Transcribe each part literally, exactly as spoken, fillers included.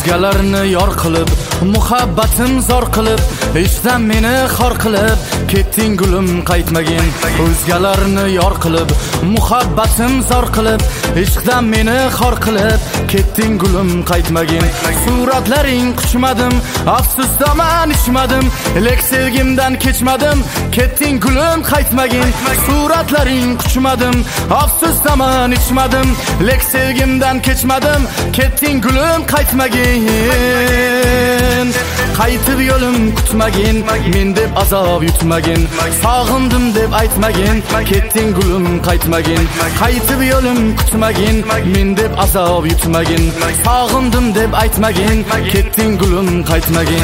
o'zgalarni yor qilib, muhabbatim zor qilib, ishdan meni xor qilib, ketding gulim qaytmagin. O'zgalarni yor qilib, muhabbatim zor qilib, ishdan meni xor qilib, ketding gulim qaytmagin. Suratlaring quchmadim, afsusdaman ichmadim, lek sevgimdan kechmadim, ketding gulim qaytmagin. Suratlaring quchmadim, afsusdaman ichmadim, lek sevgimdan kechmadim, ketding gulim qaytmagin. Qaytib yo'lim kutmagin, men deb azob yutmagin, sog'indim deb aytmagin, ketding gulim qaytmagin. Qaytib yo'lim kutmagin, men deb azob yutmagin, sog'indim deb aytmagin, ketding gulim qaytmagin.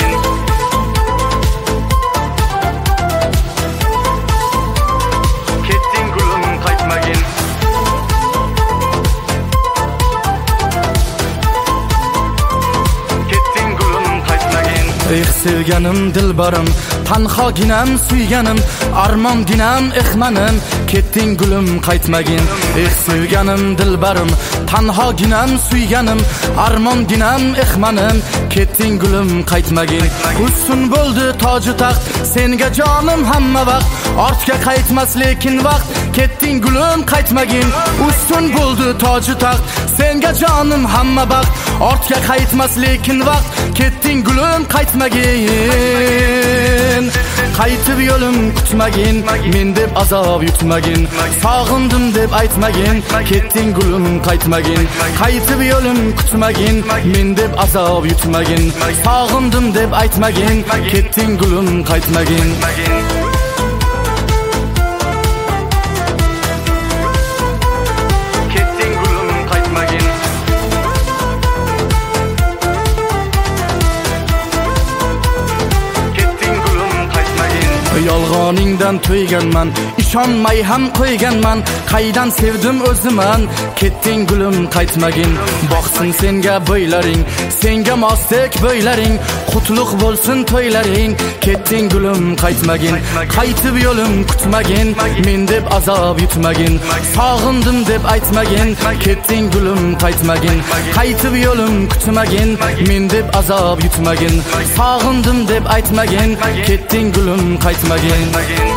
Eh sevganim dilbarim, tanhoginam suyganim, armonginam ehmanim, ketding gulim qaytmagin. Eh sevganim dilbarim, tanhoginam suyganim, armonginam ehmanim, ketding gulim qaytmagin. Ustun bo'ldi toji taxt, senga jonim hamma vaqt, ortga qaytmas lekin vaqt, ketding gulim qaytmagin. Ustun bo'ldi toji taxt, senga jonim hamma vaqt, ortga qaytmas lekin vaqt, ketding gulim qaytmagin. Qaytib yo'lim kutmagin, men deb azob yutmagin, sog'indim deb aytmagin, ketding gulim qaytmagin. Qaytib yo'lim kutmagin, men deb azob yutmagin, sog'indim deb aytmagin, ketding gulim qaytmagin. Yolg'oningdan to'yganman, ishonmay ham qo'yganman, qaydan sevdim o'ziman, ketding gulim qaytmagin. Boqsin senga bo'ylaring, senga mosdek bo'ylaring, qutlug' bo'lsin to'ylaring, ketding gulim qaytmagin. Qaytib yo'lim kutmagin, men deb azob yutmagin, sog'indim deb aytmagin, ketding gulim qaytmagin. Qaytib yo'lim kutmagin, men deb azob yutmagin, sog'indim deb aytmagin, ketding gulim qaytmagin.